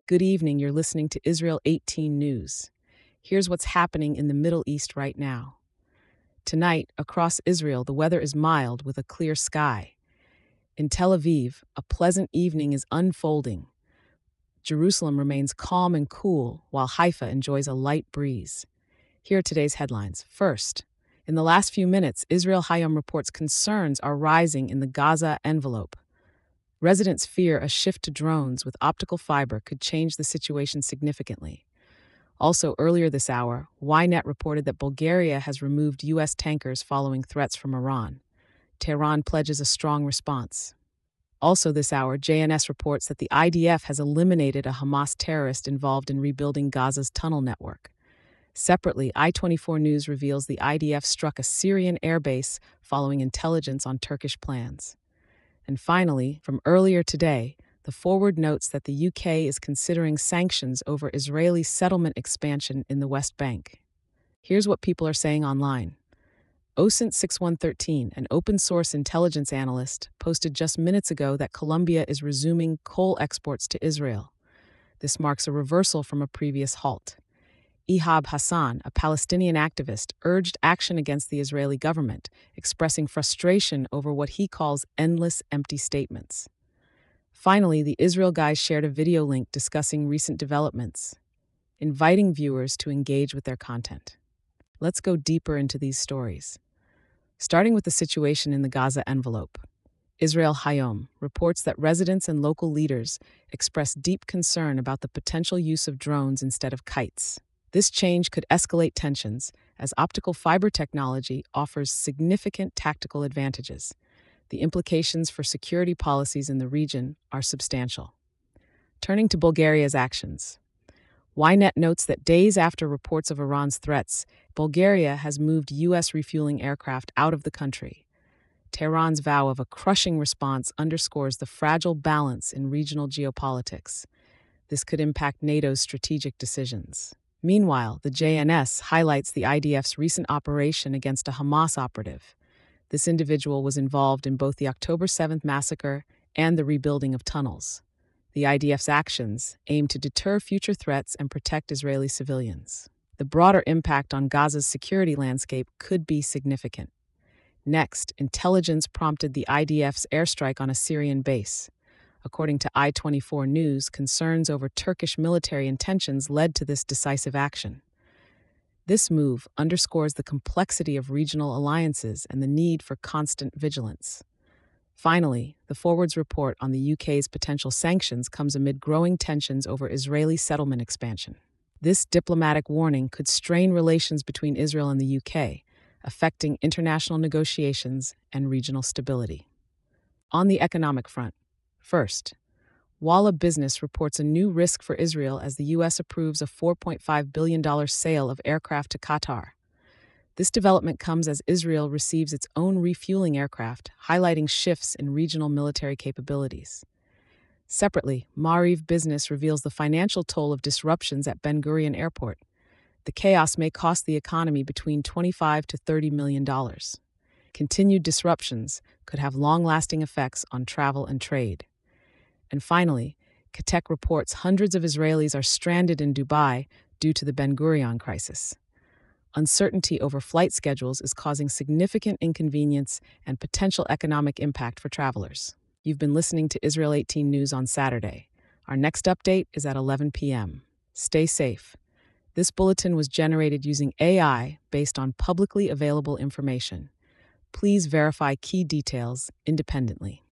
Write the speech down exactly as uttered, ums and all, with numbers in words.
Good evening. You're listening to Israel eighteen News. Here's what's happening in the Middle East right now. Tonight, across Israel, the weather is mild with a clear sky. In Tel Aviv, a pleasant evening is unfolding. Jerusalem remains calm and cool, while Haifa enjoys a light breeze. Here are today's headlines. First, in the last few minutes, Israel Hayom reports concerns are rising in the Gaza envelope. Residents fear a shift to drones with optical fiber could change the situation significantly. Also, earlier this hour, Ynet reported that Bulgaria has removed U S tankers following threats from Iran. Tehran pledges a strong response. Also this hour, J N S reports that the I D F has eliminated a Hamas terrorist involved in rebuilding Gaza's tunnel network. Separately, I twenty-four News reveals the I D F struck a Syrian airbase following intelligence on Turkish plans. And finally, from earlier today, the Forward notes that the U K is considering sanctions over Israeli settlement expansion in the West Bank. Here's what people are saying online. O S I N T six one one three, an open-source intelligence analyst, posted just minutes ago that Colombia is resuming coal exports to Israel. This marks a reversal from a previous halt. Ihab Hassan, a Palestinian activist, urged action against the Israeli government, expressing frustration over what he calls endless empty statements. Finally, the Israel Guys shared a video link discussing recent developments, inviting viewers to engage with their content. Let's go deeper into these stories. Starting with the situation in the Gaza envelope. Israel Hayom reports that residents and local leaders express deep concern about the potential use of drones instead of kites. This change could escalate tensions, as optical fiber technology offers significant tactical advantages. The implications for security policies in the region are substantial. Turning to Bulgaria's actions. Ynet notes that days after reports of Iran's threats, Bulgaria has moved U S refueling aircraft out of the country. Tehran's vow of a crushing response underscores the fragile balance in regional geopolitics. This could impact NATO's strategic decisions. Meanwhile, the J N S highlights the I D F's recent operation against a Hamas operative. This individual was involved in both the October seventh massacre and the rebuilding of tunnels. The I D F's actions aim to deter future threats and protect Israeli civilians. The broader impact on Gaza's security landscape could be significant. Next, intelligence prompted the I D F's airstrike on a Syrian base. According to I twenty-four News, concerns over Turkish military intentions led to this decisive action. This move underscores the complexity of regional alliances and the need for constant vigilance. Finally, the Forward's report on the U K's potential sanctions comes amid growing tensions over Israeli settlement expansion. This diplomatic warning could strain relations between Israel and the U K, affecting international negotiations and regional stability. On the economic front, first, Walla Business reports a new risk for Israel as the U S approves a four point five billion dollars sale of aircraft to Qatar. This development comes as Israel receives its own refueling aircraft, highlighting shifts in regional military capabilities. Separately, Maariv Business reveals the financial toll of disruptions at Ben Gurion Airport. The chaos may cost the economy between twenty-five to thirty million dollars. Continued disruptions could have long-lasting effects on travel and trade. And finally, Katek reports hundreds of Israelis are stranded in Dubai due to the Ben Gurion crisis. Uncertainty over flight schedules is causing significant inconvenience and potential economic impact for travelers. You've been listening to Israel eighteen News on Saturday. Our next update is at eleven p.m. Stay safe. This bulletin was generated using A I based on publicly available information. Please verify key details independently.